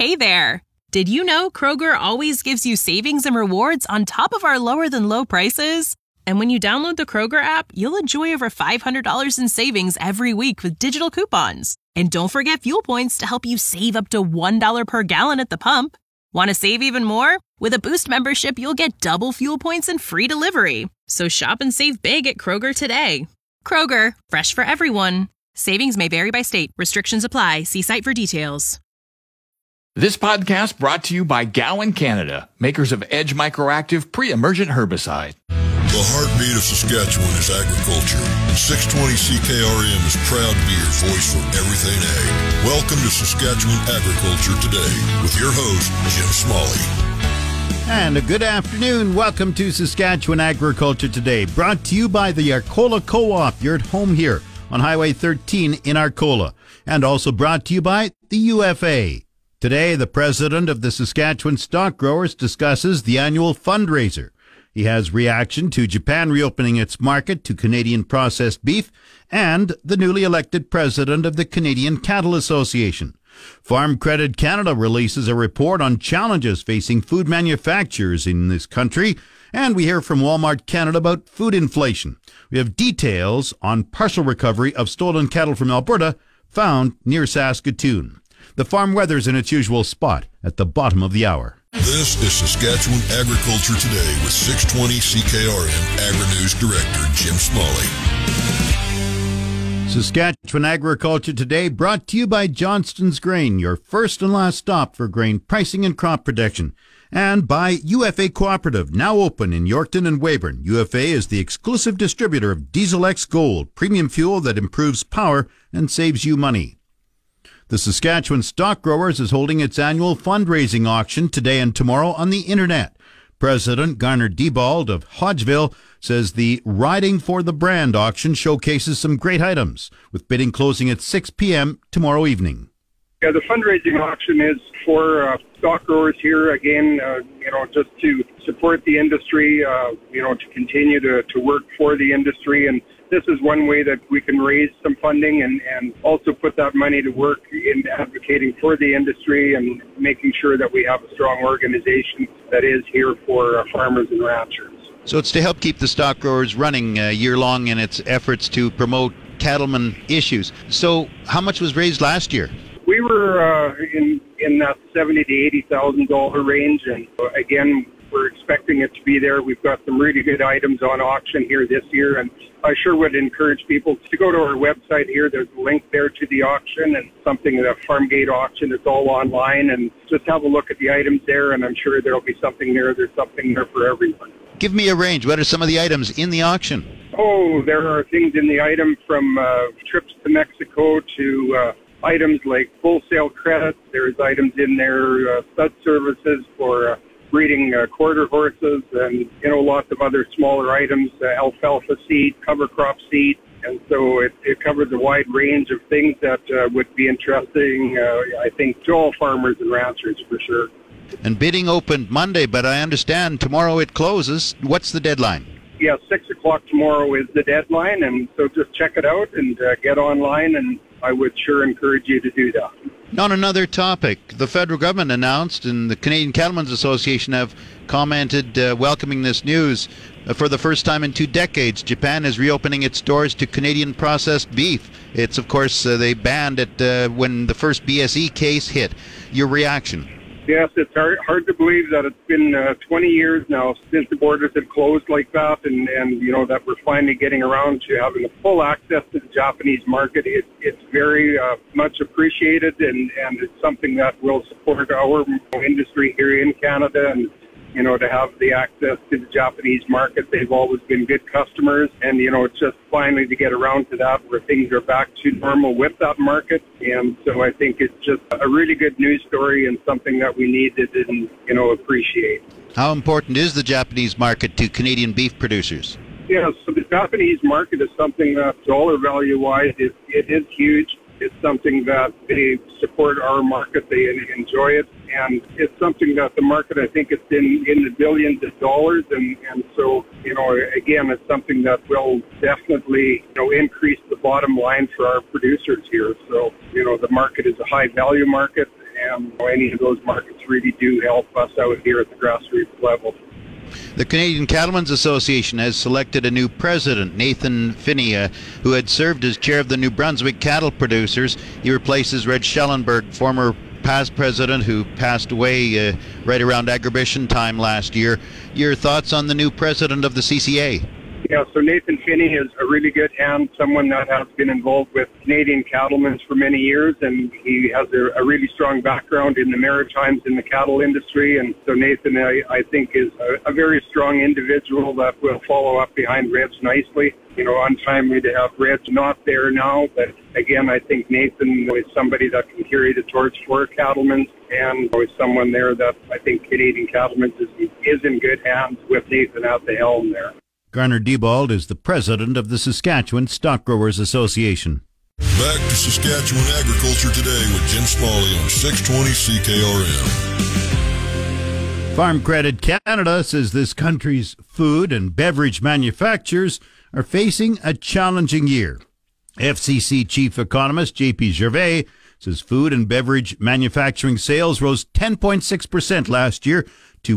Hey there! Did you know Kroger always gives you savings and rewards on top of our lower-than-low prices? And when you download the Kroger app, you'll enjoy over $500 in savings every week with digital coupons. And don't forget fuel points to help you save up to $1 per gallon at the pump. Want to save even more? With a Boost membership, you'll get double fuel points and free delivery. So shop and save big at Kroger today. Kroger, fresh for everyone. Savings may vary by state. Restrictions apply. See site for details. This podcast brought to you by Gowan Canada, makers of Edge Microactive pre-emergent herbicide. The heartbeat of Saskatchewan is agriculture, and 620 CKRM is proud to be your voice for everything ag. Welcome to Saskatchewan Agriculture Today with your host, Jim Smalley. And a good afternoon. Welcome to Saskatchewan Agriculture Today, brought to you by the Arcola Co-op. You're at home here on Highway 13 in Arcola, and also brought to you by the UFA. Today, the president of the Saskatchewan Stock Growers discusses the annual fundraiser. He has reaction to Japan reopening its market to Canadian processed beef and the newly elected president of the Canadian Cattle Association. Farm Credit Canada releases a report on challenges facing food manufacturers in this country, and we hear from Walmart Canada about food inflation. We have details on partial recovery of stolen cattle from Alberta found near Saskatoon. The farm weather's in its usual spot at the bottom of the hour. This is Saskatchewan Agriculture Today with 620 CKRM Agri-News Director Jim Smalley. Saskatchewan Agriculture Today brought to you by Johnston's Grain, your first and last stop for grain pricing and crop protection. And by UFA Cooperative, now open in Yorkton and Weyburn. UFA is the exclusive distributor of Diesel X Gold, premium fuel that improves power and saves you money. The Saskatchewan Stock Growers is holding its annual fundraising auction today and tomorrow on the internet. President Garner Diebold of Hodgeville says the Riding for the Brand auction showcases some great items, with bidding closing at 6 p.m. tomorrow evening. Yeah, the fundraising auction is for stock growers here, again, just to support the industry, to continue to work for the industry. And this is one way that we can raise some funding and also put that money to work in advocating for the industry and making sure that we have a strong organization that is here for farmers and ranchers. So it's to help keep the stock growers running year-long in its efforts to promote cattlemen issues. So how much was raised last year? We were in that $70,000 to $80,000 range, and again, we're expecting it to be there. We've got some really good items on auction here this year, and I sure would encourage people to go to our website here. There's a link there to the auction and something, the Farmgate auction. It's all online, and just have a look at the items there, and I'm sure there'll be something there. There's something there for everyone. Give me a range. What are some of the items in the auction? Oh, there are things in the item from trips to Mexico to items like wholesale credits. There's items in there, stud services for breeding quarter horses, and lots of other smaller items, alfalfa seed, cover crop seed, and so it covers a wide range of things that would be interesting, I think, to all farmers and ranchers for sure. And bidding opened Monday, but I understand tomorrow it closes. What's the deadline? Yeah, 6 o'clock tomorrow is the deadline, and so just check it out and get online, and I would sure encourage you to do that. On another topic, the federal government announced, and the Canadian Cattlemen's Association have commented welcoming this news. For the first time in 2 decades, Japan is reopening its doors to Canadian processed beef. It's, of course, they banned it when the first BSE case hit. Your reaction? Yes, it's hard to believe that it's been 20 years now since the borders have closed like that, and that we're finally getting around to having a full access to the Japanese market. It's very much appreciated, and it's something that will support our industry here in Canada, and to have the access to the Japanese market. They've always been good customers, and it's just finally to get around to that where things are back to normal with that market. And so I think it's just a really good news story and something that we needed and appreciate. How important is the Japanese market to Canadian beef producers? Yeah, so the Japanese market is something that dollar value-wise, it is huge. It's something that they support our market. They enjoy it. And it's something that the market, I think, it's in the billions of dollars. And so, again, it's something that will definitely, increase the bottom line for our producers here. So, the market is a high value market. and any of those markets really do help us out here at the grassroots level. The Canadian Cattlemen's Association has selected a new president, Nathan Finney, who had served as chair of the New Brunswick cattle producers. He replaces Red Schellenberg, former past president who passed away right around Agribition time last year. Your thoughts on the new president of the CCA? Yeah, so Nathan Finney is a really good hand, someone that has been involved with Canadian cattlemen for many years, and he has a really strong background in the Maritimes in the cattle industry. And so Nathan, I think, is a very strong individual that will follow up behind Reg nicely. You know, untimely to have Reg not there now, but again, I think Nathan is somebody that can carry the torch for cattlemen, and is someone there that I think Canadian Cattlemen's is in good hands with Nathan at the helm there. Garner Diebold is the president of the Saskatchewan Stock Growers Association. Back to Saskatchewan Agriculture Today with Jim Smalley on 620 CKRM. Farm Credit Canada says this country's food and beverage manufacturers are facing a challenging year. FCC chief economist J.P. Gervais says food and beverage manufacturing sales rose 10.6% last year to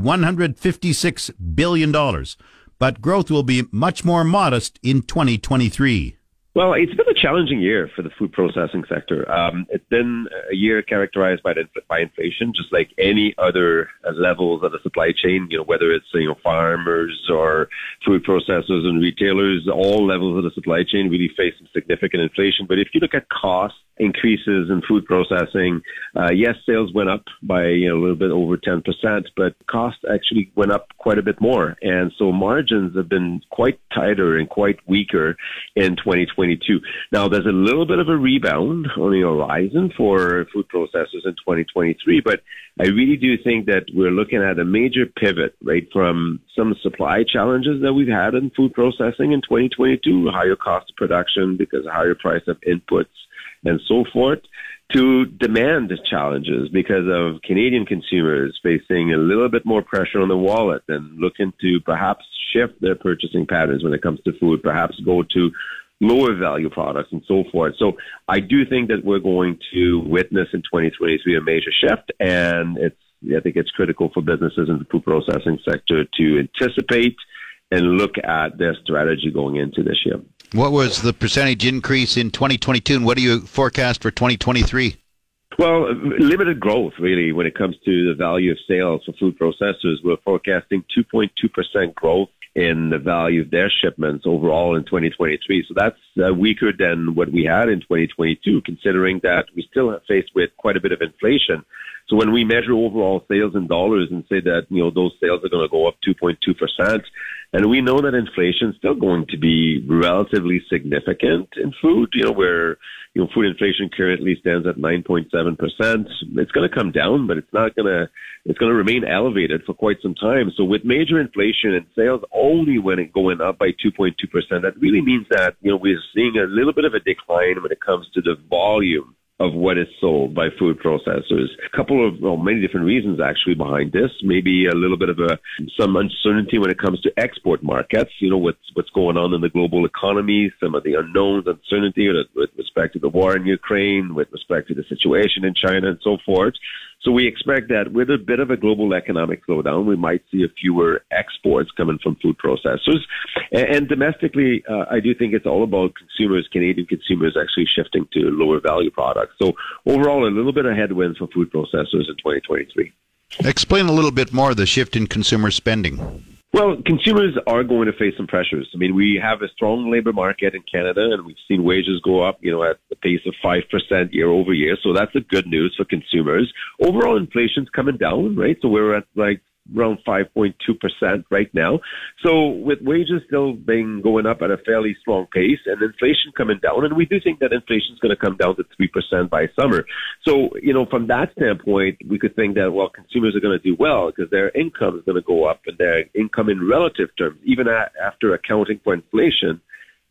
$156 billion. But growth will be much more modest in 2023. Well, it's been a challenging year for the food processing sector. It's been a year characterized by inflation, just like any other levels of the supply chain, whether it's, farmers or food processors and retailers, all levels of the supply chain really face some significant inflation. But if you look at cost increases in food processing, yes, sales went up by a little bit over 10%, but cost actually went up quite a bit more. And so margins have been quite tighter and quite weaker in 2022. Now, there's a little bit of a rebound on the horizon for food processors in 2023, but I really do think that we're looking at a major pivot, right, from some supply challenges that we've had in food processing in 2022, higher cost of production because of higher price of inputs and so forth, to demand challenges because of Canadian consumers facing a little bit more pressure on the wallet and looking to perhaps shift their purchasing patterns when it comes to food, perhaps go to lower value products and so forth. So I do think that we're going to witness in 2023 a major shift, and I think it's critical for businesses in the food processing sector to anticipate and look at their strategy going into this year. What was the percentage increase in 2022, and what do you forecast for 2023? Well, limited growth, really, when it comes to the value of sales for food processors. We're forecasting 2.2% growth in the value of their shipments overall in 2023. So that's weaker than what we had in 2022, considering that we still are faced with quite a bit of inflation. So when we measure overall sales in dollars and say that, those sales are going to go up 2.2%, and we know that inflation is still going to be relatively significant in food, where, food inflation currently stands at 9.7%. It's going to come down, but it's going to remain elevated for quite some time. So with major inflation and sales only going up by 2.2%, that really means that, we're seeing a little bit of a decline when it comes to the volume of what is sold by food processors. A couple of, many different reasons actually behind this. Maybe a little bit of some uncertainty when it comes to export markets, what's going on in the global economy, some of the unknowns, uncertainty with respect to the war in Ukraine, with respect to the situation in China and so forth. So we expect that with a bit of a global economic slowdown, we might see a fewer exports coming from food processors. And domestically, I do think it's all about Canadian consumers actually shifting to lower value products. So overall, a little bit of headwinds for food processors in 2023. Explain a little bit more the shift in consumer spending. Well, consumers are going to face some pressures. I mean, we have a strong labor market in Canada, and we've seen wages go up, at the pace of 5% year over year. So that's a good news for consumers. Overall, inflation's coming down, right? So we're at around 5.2% right now. So with wages still going up at a fairly strong pace and inflation coming down, and we do think that inflation is going to come down to 3% by summer. So, from that standpoint, we could think that, consumers are going to do well because their income is going to go up, and their income in relative terms, even after accounting for inflation,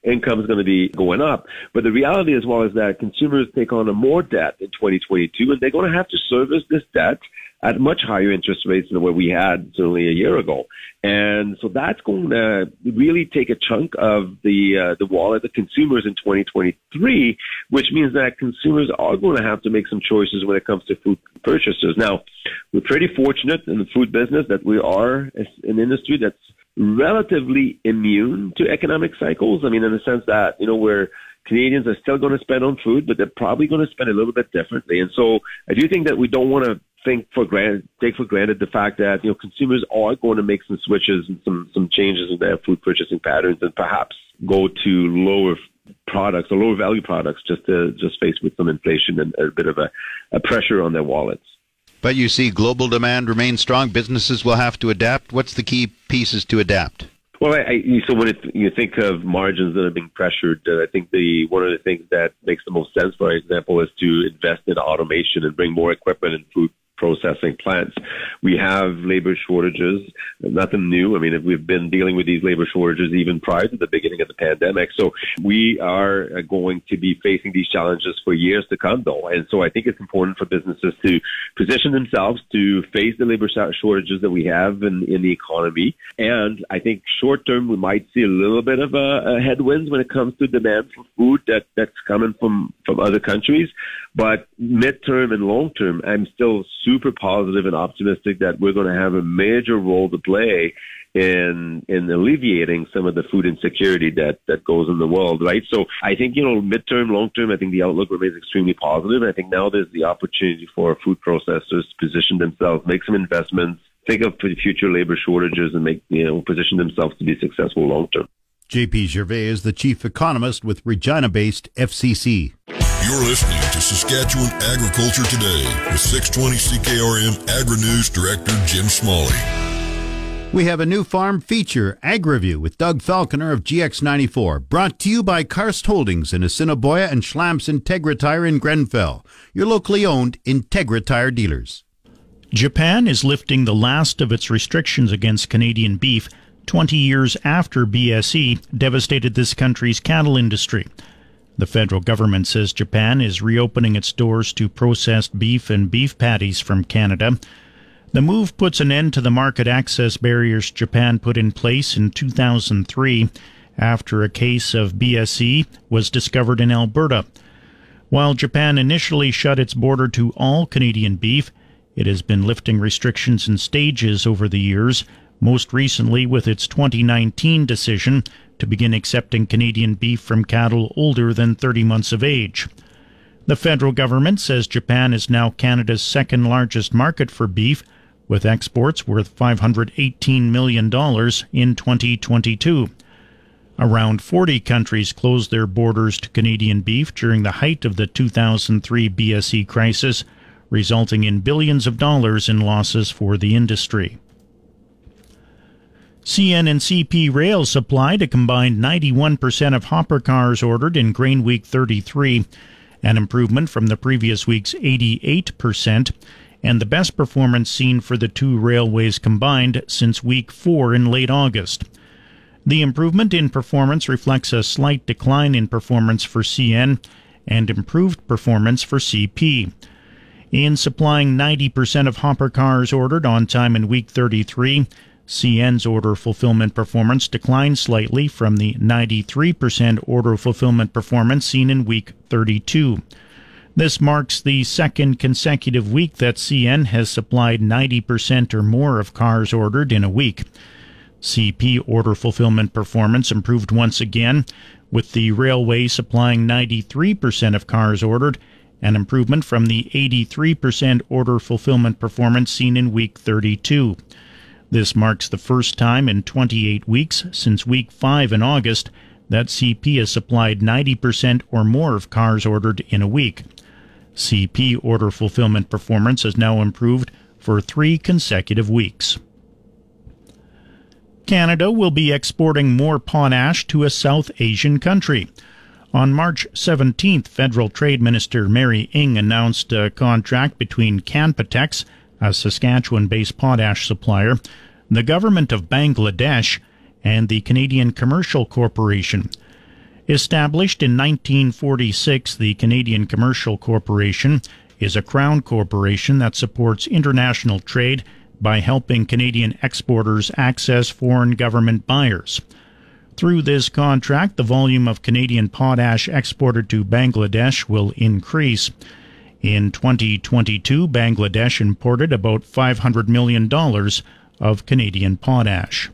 income is going to be going up. But the reality as well is that consumers take on more debt in 2022, and they're going to have to service this debt at much higher interest rates than what we had certainly a year ago. And so that's going to really take a chunk of the wallet of consumers in 2023, which means that consumers are going to have to make some choices when it comes to food purchases. Now, we're pretty fortunate in the food business that we are an industry that's relatively immune to economic cycles. I mean, in the sense that, where Canadians are still going to spend on food, but they're probably going to spend a little bit differently. And so I do think that we don't want to take for granted the fact that, consumers are going to make some switches and some changes in their food purchasing patterns and perhaps go to lower products or lower value products just faced with some inflation and a bit of a pressure on their wallets. But you see global demand remains strong. Businesses will have to adapt. What's the key pieces to adapt? Well, so when you think of margins that are being pressured, I think one of the things that makes the most sense, for example, is to invest in automation and bring more equipment in food processing plants. We have labor shortages, nothing new. I mean, we've been dealing with these labor shortages even prior to the beginning of the pandemic. So we are going to be facing these challenges for years to come, though. And so I think it's important for businesses to position themselves to face the labor shortages that we have in the economy. And I think short term, we might see a little bit of a headwinds when it comes to demand for food that's coming from other countries. But midterm and long term, I'm still super positive and optimistic that we're going to have a major role to play in alleviating some of the food insecurity that goes in the world, right? So I think, midterm, long term, I think the outlook remains extremely positive. And I think now there's the opportunity for food processors to position themselves, make some investments, think of future labor shortages and position themselves to be successful long term. JP Gervais is the chief economist with Regina-based FCC. You're listening to Saskatchewan Agriculture Today with 620 CKRM Agri-News Director Jim Smalley. We have a new farm feature, AgriView, with Doug Falconer of GX94, brought to you by Karst Holdings in Assiniboia and Schlamps Integra Tire in Grenfell, your locally owned Integra Tire dealers. Japan is lifting the last of its restrictions against Canadian beef 20 years after BSE devastated this country's cattle industry. The federal government says Japan is reopening its doors to processed beef and beef patties from Canada. The move puts an end to the market access barriers Japan put in place in 2003 after a case of BSE was discovered in Alberta. While Japan initially shut its border to all Canadian beef, it has been lifting restrictions in stages over the years, most recently with its 2019 decision to begin accepting Canadian beef from cattle older than 30 months of age. The federal government says Japan is now Canada's second largest market for beef, with exports worth $518 million in 2022. Around 40 countries closed their borders to Canadian beef during the height of the 2003 BSE crisis, resulting in billions of dollars in losses for the industry. CN and CP Rail supplied a combined 91% of hopper cars ordered in Grain Week 33, an improvement from the previous week's 88%, and the best performance seen for the two railways combined since Week 4 in late August. The improvement in performance reflects a slight decline in performance for CN and improved performance for CP. In supplying 90% of hopper cars ordered on time in Week 33, CN's order fulfillment performance declined slightly from the 93% order fulfillment performance seen in Week 32. This marks the second consecutive week that CN has supplied 90% or more of cars ordered in a week. CP order fulfillment performance improved once again, with the railway supplying 93% of cars ordered, an improvement from the 83% order fulfillment performance seen in Week 32. This marks the first time in 28 weeks since Week 5 in August that CP has supplied 90% or more of cars ordered in a week. CP order fulfillment performance has now improved for 3 consecutive weeks. Canada will be exporting more potash to a South Asian country. On March 17th, Federal Trade Minister Mary Ng announced a contract between Canpotex, a Saskatchewan-based potash supplier, the government of Bangladesh, and the Canadian Commercial Corporation. Established in 1946, the Canadian Commercial Corporation is a Crown corporation that supports international trade by helping Canadian exporters access foreign government buyers. Through this contract, the volume of Canadian potash exported to Bangladesh will increase. In 2022, Bangladesh imported about $500 million of Canadian potash.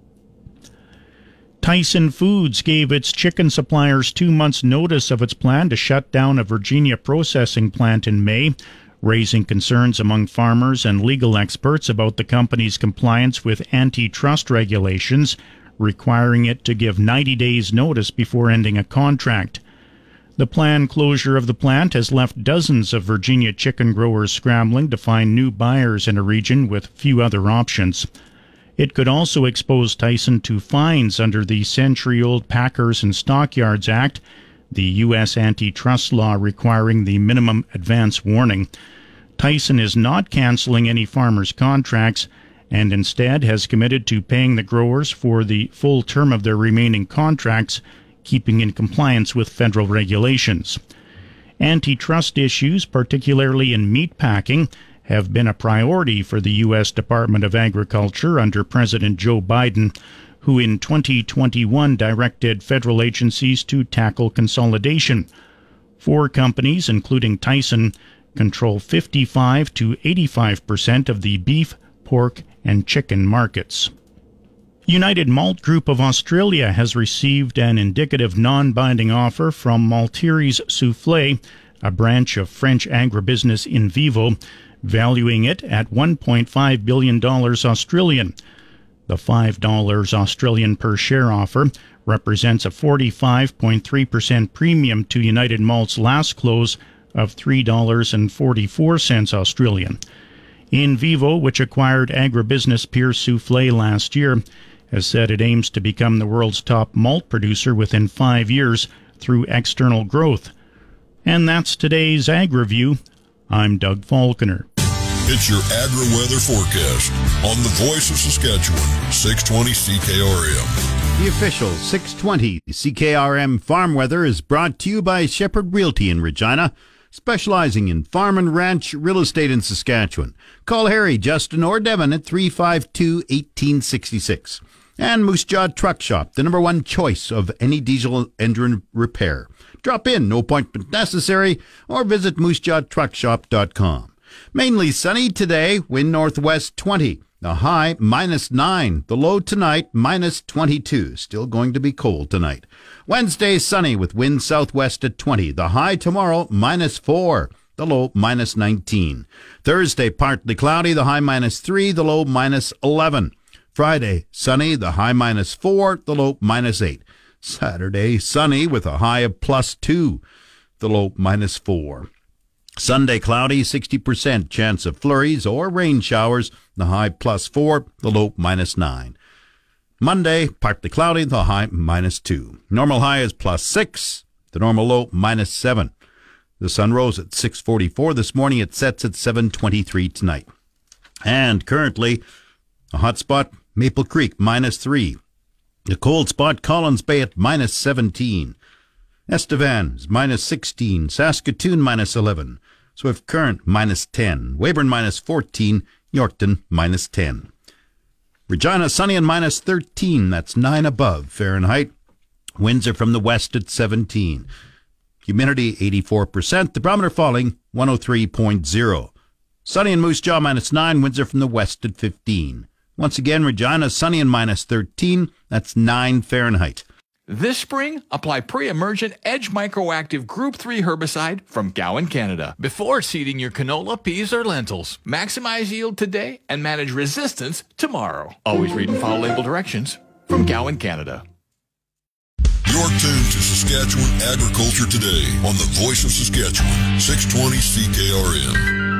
Tyson Foods gave its chicken suppliers 2 months' notice of its plan to shut down a Virginia processing plant in May, raising concerns among farmers and legal experts about the company's compliance with antitrust regulations, requiring it to give 90 days' notice before ending a contract. The planned closure of the plant has left dozens of Virginia chicken growers scrambling to find new buyers in a region with few other options. It could also expose Tyson to fines under the century-old Packers and Stockyards Act, the U.S. antitrust law requiring the minimum advance warning. Tyson is not canceling any farmers' contracts and instead has committed to paying the growers for the full term of their remaining contracts, keeping in compliance with federal regulations. Antitrust issues, particularly in meat packing, have been a priority for the U.S. Department of Agriculture under President Joe Biden, who in 2021 directed federal agencies to tackle consolidation. 4 companies, including Tyson, control 55 to 85% of the beef, pork, and chicken markets. United Malt Group of Australia has received an indicative non-binding offer from Malteries Soufflé, a branch of French agribusiness In Vivo, valuing it at $1.5 billion Australian. The $5 Australian per share offer represents a 45.3% premium to United Malt's last close of $3.44 Australian. In Vivo, which acquired agribusiness peer Soufflé last year, has said it aims to become the world's top malt producer within 5 years through external growth. And that's today's Ag Review. I'm Doug Falconer. It's your agri-weather forecast on the Voice of Saskatchewan, 620 CKRM. The official 620 CKRM farm weather is brought to you by Shepherd Realty in Regina, specializing in farm and ranch real estate in Saskatchewan. Call Harry, Justin, or Devin at 352-1866. And Moose Jaw Truck Shop, the #1 choice of any diesel engine repair. Drop in, no appointment necessary, or visit moosejawtruckshop.com. Mainly sunny today, wind northwest 20. The high -9. The low tonight -22. Still going to be cold tonight. Wednesday sunny with wind southwest at 20. The high tomorrow -4. The low -19. Thursday partly cloudy. The high -3. The low -11. Friday sunny. The high -4. The low -8. Saturday sunny with a high of +2. The low -4. Sunday cloudy, 60% chance of flurries or rain showers, the high +4, the low -9. Monday, partly cloudy, the high -2. Normal high is +6, the normal low -7. The sun rose at 6:44 this morning. It sets at 7:23 tonight. And currently, a hot spot, Maple Creek, -3. The cold spot, Collins Bay at -17. Estevan is -16. Saskatoon -11. Swift Current -10. Weyburn -14. Yorkton -10. Regina sunny and -13. That's 9 above Fahrenheit. Winds are from the west at 17. Humidity 84%. The barometer falling 103.0. Sunny in Moose Jaw -9. Winds are from the west at 15. Once again, Regina sunny and -13. That's 9 Fahrenheit. This spring, apply pre-emergent Edge Microactive Group 3 herbicide from Gowan, Canada, before seeding your canola, peas, or lentils. Maximize yield today and manage resistance tomorrow. Always read and follow label directions from Gowan, Canada. You're tuned to Saskatchewan Agriculture Today on the Voice of Saskatchewan, 620 CKRM.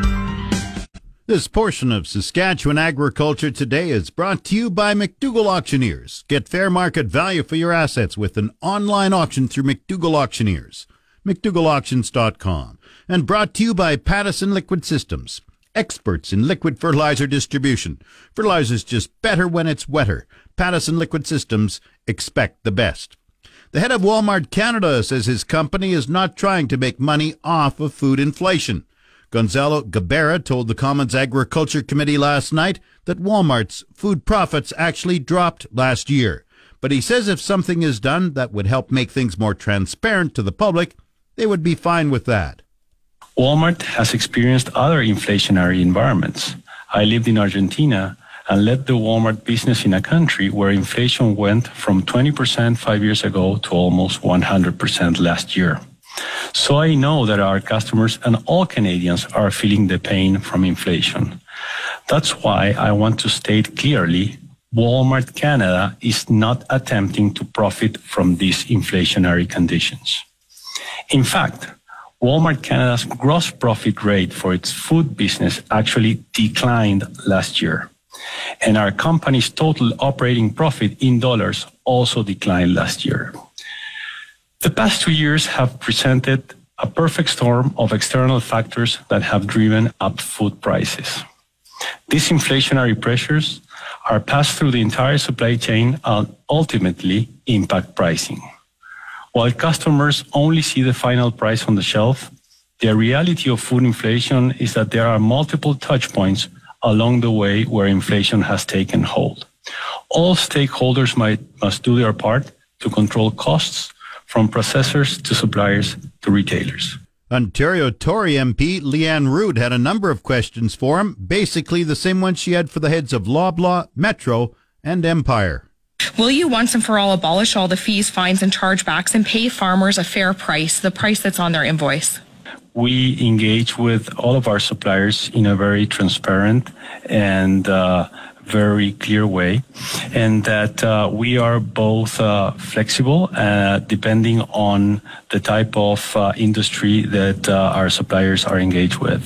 This portion of Saskatchewan Agriculture Today is brought to you by McDougall Auctioneers. Get fair market value for your assets with an online auction through McDougall Auctioneers. McDougallAuctions.com. And brought to you by Pattison Liquid Systems. Experts in liquid fertilizer distribution. Fertilizer's just better when it's wetter. Pattison Liquid Systems, expect the best. The head of Walmart Canada says his company is not trying to make money off of food inflation. Gonzalo Gabarra told the Commons Agriculture Committee last night that Walmart's food profits actually dropped last year. But he says if something is done that would help make things more transparent to the public, they would be fine with that. Walmart has experienced other inflationary environments. I lived in Argentina and led the Walmart business in a country where inflation went from 20% 5 years ago to almost 100% last year. So I know that our customers and all Canadians are feeling the pain from inflation. That's why I want to state clearly, Walmart Canada is not attempting to profit from these inflationary conditions. In fact, Walmart Canada's gross profit rate for its food business actually declined last year. And our company's total operating profit in dollars also declined last year. The past 2 years have presented a perfect storm of external factors that have driven up food prices. These inflationary pressures are passed through the entire supply chain and ultimately impact pricing. While customers only see the final price on the shelf, the reality of food inflation is that there are multiple touch points along the way where inflation has taken hold. All stakeholders must do their part to control costs, from processors to suppliers to retailers. Ontario Tory MP Leanne Rood had a number of questions for him, basically the same ones she had for the heads of Loblaw, Metro, and Empire. Will you once and for all abolish all the fees, fines, and chargebacks and pay farmers a fair price, the price that's on their invoice? We engage with all of our suppliers in a very transparent and very clear way, and that we are both flexible depending on the type of industry that our suppliers are engaged with.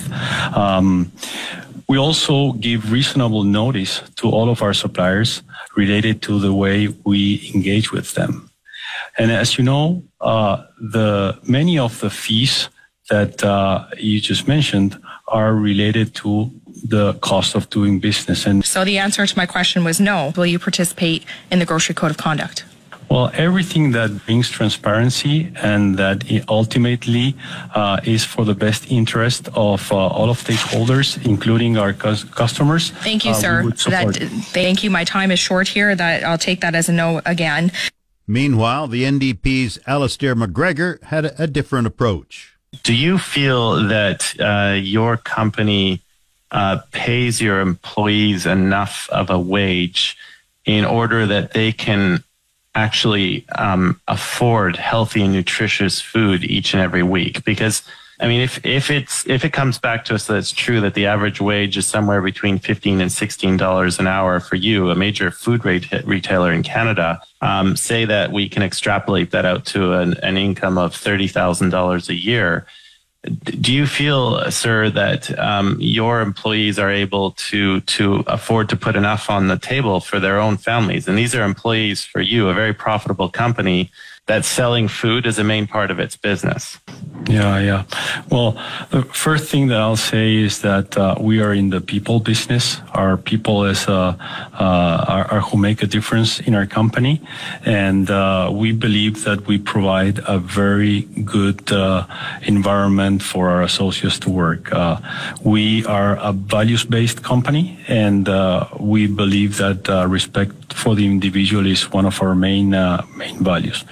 We also give reasonable notice to all of our suppliers related to the way we engage with them. And as you know, many of the fees that you just mentioned are related to the cost of doing business. And so the answer to my question was no. Will you participate in the Grocery Code of Conduct? Well, everything that brings transparency and that ultimately is for the best interest of all of stakeholders, including our customers. Thank you, sir. Thank you. My time is short here. That I'll take that as a no again. Meanwhile, the NDP's Alistair McGregor had a different approach. Do you feel that your company pays your employees enough of a wage in order that they can actually afford healthy and nutritious food each and every week? Because I mean, if it comes back to us that it's true that the average wage is somewhere between $15 and $16 an hour for you, a major food retailer in Canada, say that we can extrapolate that out to an income of $30,000 a year. Do you feel, sir, that your employees are able to afford to put enough on the table for their own families? And these are employees for you, a very profitable company that's selling food as a main part of its business. Yeah. Well, the first thing that I'll say is that we are in the people business. Our people are who make a difference in our company, and we believe that we provide a very good environment for our associates to work. We are a values-based company, and we believe that respect for the individual is one of our main values.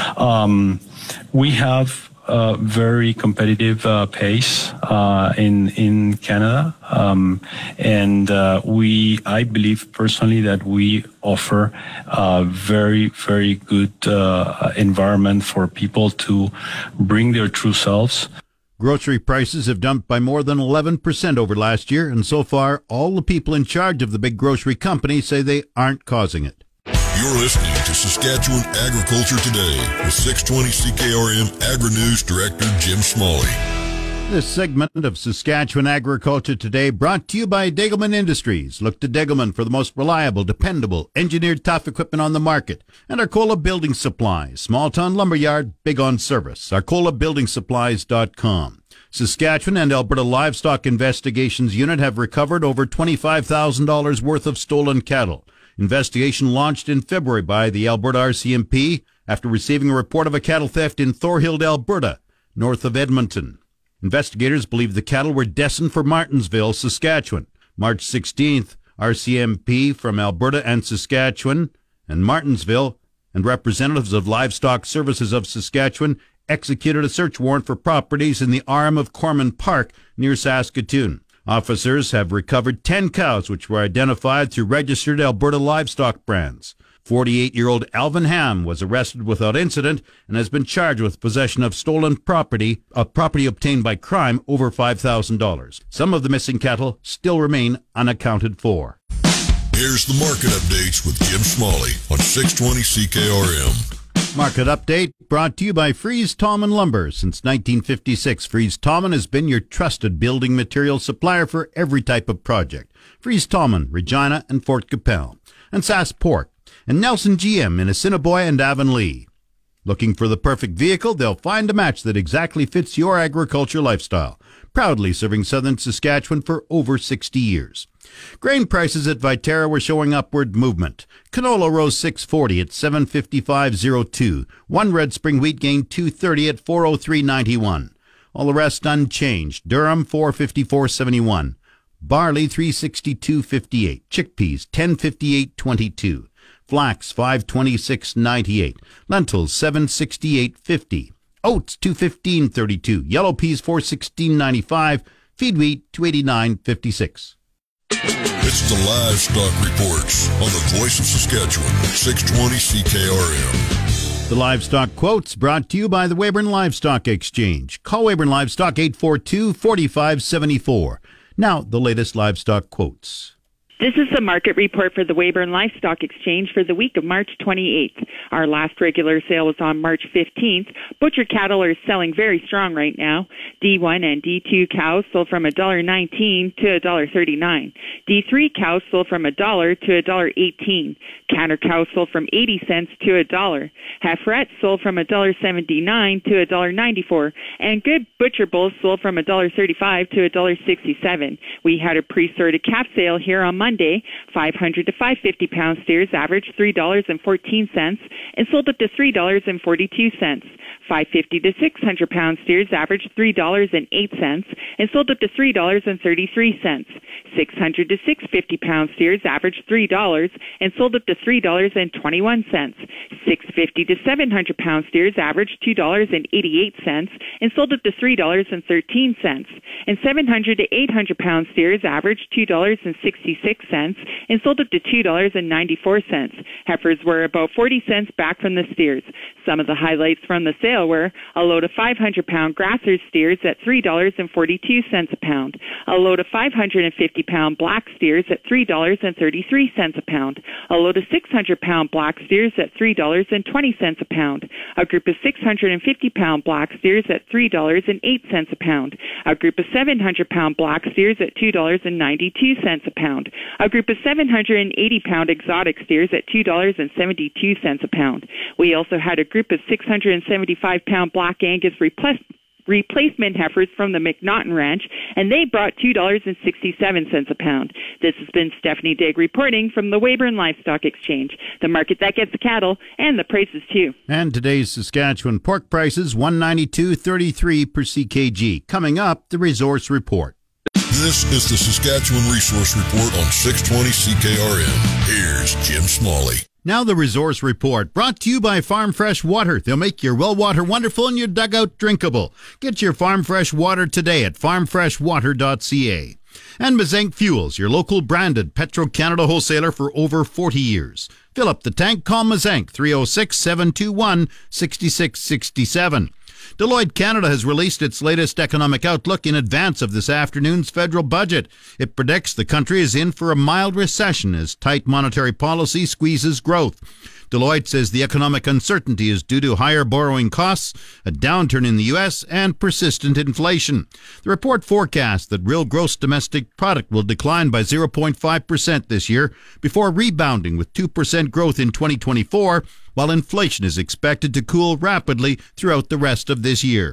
We have very competitive pace in Canada, and I believe personally that we offer a very, very good environment for people to bring their true selves. Grocery prices have jumped by more than 11% over last year, and so far, all the people in charge of the big grocery companies say they aren't causing it. You're listening to Saskatchewan Agriculture Today with 620 CKRM Agri-News Director Jim Smalley. This segment of Saskatchewan Agriculture Today brought to you by Degelman Industries. Look to Degelman for the most reliable, dependable, engineered tough equipment on the market. And Arcola Building Supplies, small town lumberyard, big on service. ArcolaBuildingSupplies.com. Saskatchewan and Alberta Livestock Investigations Unit have recovered over $25,000 worth of stolen cattle. Investigation launched in February by the Alberta RCMP after receiving a report of a cattle theft in Thorhild, Alberta, north of Edmonton. Investigators believe the cattle were destined for Martensville, Saskatchewan. March 16th, RCMP from Alberta and Saskatchewan and Martensville and representatives of Livestock Services of Saskatchewan executed a search warrant for properties in the arm of Corman Park near Saskatoon. Officers have recovered 10 cows which were identified through registered Alberta livestock brands. 48-year-old Alvin Ham was arrested without incident and has been charged with possession of stolen property, obtained by crime over $5,000. Some of the missing cattle still remain unaccounted for. Here's the market updates with Jim Smalley on 620 CKRM. Market update brought to you by Fries Tallman Lumber. Since 1956, Fries Tallman has been your trusted building material supplier for every type of project. Fries Tallman, Regina and Fort Capel. And Sass Pork. And Nelson GM in Assiniboia and Avonlea. Looking for the perfect vehicle? They'll find a match that exactly fits your agriculture lifestyle. Proudly serving southern Saskatchewan for over 60 years. Grain prices at Viterra were showing upward movement. Canola rose $6.40 at $755.02. One red spring wheat gained $2.30 at $403.91. All the rest unchanged. Durham $454.71. Barley $362.58. Chickpeas $10.58.22. Flax $526.98. Lentils $768.50. Oats $215.32. Yellow peas $416.95. Feed wheat $289.56. It's the Livestock Reports on the Voice of Saskatchewan, 620 CKRM. The Livestock Quotes brought to you by the Weyburn Livestock Exchange. Call Weyburn Livestock 842-4574. Now, the latest livestock quotes. This is the market report for the Weyburn Livestock Exchange for the week of March 28th. Our last regular sale was on March 15th. Butcher cattle are selling very strong right now. D1 and D2 cows sold from $1.19 to $1.39. D3 cows sold from $1 to $1.18. Canner cows sold from 80 cents to $1. Heiferettes sold from $1.79 to $1.94. And good butcher bulls sold from $1.35 to $1.67. We had a pre-sorted calf sale here on Monday. 500 to 550 pound steers averaged $3.14 and sold up to $3.42. 550 to 600 pound steers averaged $3.08 and sold up to $3.33. 600 to 650 pound steers averaged $3 and sold up to $3.21. 650 to 700 pound steers averaged $2.88 and sold up to $3.13. And 700 to 800 pound steers averaged $2.66 and sold up to $2.94. Heifers were about 40 cents back from the steers. Some of the highlights from the sale were a load of 500-pound Grasser steers at $3.42 a pound, a load of 550-pound black steers at $3.33 a pound, a load of 600-pound black steers at $3.20 a pound, a group of 650-pound black steers at $3.08 a pound, a group of 700-pound black steers at $2.92 a pound, a group of 780-pound exotic steers at $2.72 a pound. We also had a group of 675-pound black Angus replacement heifers from the McNaughton Ranch, and they brought $2.67 a pound. This has been Stephanie Digg reporting from the Weyburn Livestock Exchange, the market that gets the cattle and the prices too. And today's Saskatchewan pork prices, $192.33 per CKG. Coming up, the Resource Report. This is the Saskatchewan Resource Report on 620 CKRM. Here's Jim Smalley. Now the Resource Report, brought to you by Farm Fresh Water. They'll make your well water wonderful and your dugout drinkable. Get your Farm Fresh Water today at farmfreshwater.ca. And Mazenk Fuels, your local branded Petro-Canada wholesaler for over 40 years. Fill up the tank, call Mazenk, 306-721-6667. Deloitte Canada has released its latest economic outlook in advance of this afternoon's federal budget. It predicts the country is in for a mild recession as tight monetary policy squeezes growth. Deloitte says the economic uncertainty is due to higher borrowing costs, a downturn in the U.S., and persistent inflation. The report forecasts that real gross domestic product will decline by 0.5% this year before rebounding with 2% growth in 2024, while inflation is expected to cool rapidly throughout the rest of this year.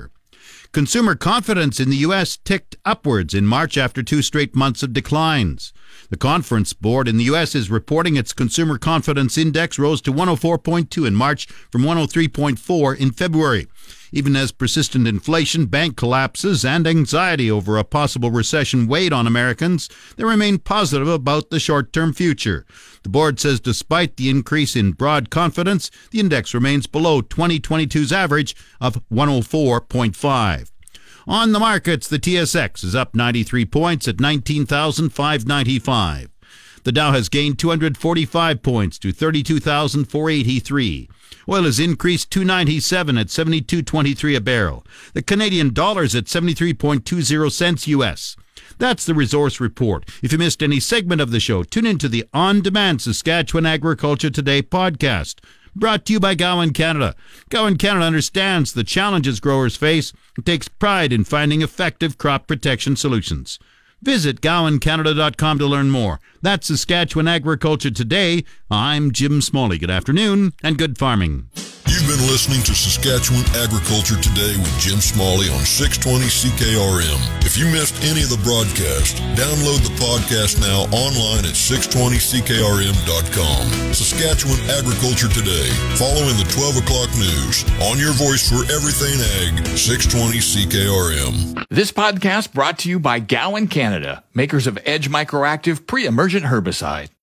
Consumer confidence in the U.S. ticked upwards in March after 2 straight months of declines. The Conference Board in the U.S. is reporting its consumer confidence index rose to 104.2 in March from 103.4 in February. Even as persistent inflation, bank collapses, and anxiety over a possible recession weighed on Americans, they remain positive about the short-term future. The board says despite the increase in broad confidence, the index remains below 2022's average of 104.5. On the markets, the TSX is up 93 points at 19,595. The Dow has gained 245 points to 32,483. Oil has increased $2.97 at $72.23 a barrel. The Canadian dollar is at 73.20 cents U.S. That's the Resource Report. If you missed any segment of the show, tune into the on-demand Saskatchewan Agriculture Today podcast. Brought to you by Gowan Canada. Gowan Canada understands the challenges growers face and takes pride in finding effective crop protection solutions. Visit GowanCanada.com to learn more. That's Saskatchewan Agriculture Today. I'm Jim Smalley. Good afternoon and good farming. You've been listening to Saskatchewan Agriculture Today with Jim Smalley on 620 CKRM. If you missed any of the broadcast, download the podcast now online at 620ckrm.com. Saskatchewan Agriculture Today, following the 12 o'clock news. On your voice for everything ag, 620 CKRM. This podcast brought to you by Gowan Canada, makers of Edge Microactive pre-emergent herbicide.